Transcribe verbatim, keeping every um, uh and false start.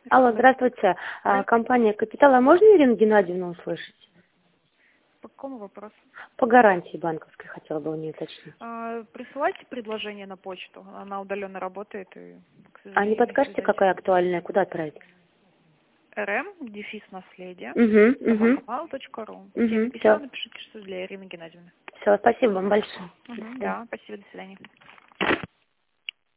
Алло, здравствуйте. А, компания «Капитал». А можно Ирину Геннадьевну услышать? По какому вопросу? По гарантии банковской хотела бы у нее уточнить. А, присылайте предложение на почту. Она удаленно работает и, к А не сожалению, подскажете, связать. какая актуальная? Куда отправить? РМ, дефис наследие, Угу, угу. собака точка ру. В теме Угу, письма все. напишите, что для Ирины Геннадьевны. Все, спасибо вам большое. До Угу, свидания. да, спасибо, до свидания.